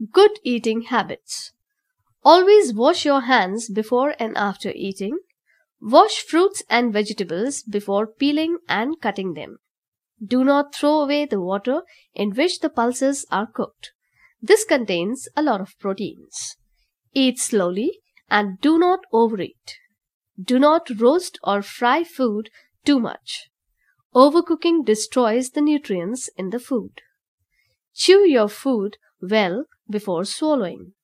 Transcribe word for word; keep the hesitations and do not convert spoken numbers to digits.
Good eating habits. Always wash your hands before and after eating. Wash fruits and vegetables before peeling and cutting them. Do not throw away the water in which the pulses are cooked. This contains a lot of proteins. Eat slowly and do not overeat. Do not roast or fry food too much. Overcooking destroys the nutrients in the food. Chew your food well before swallowing.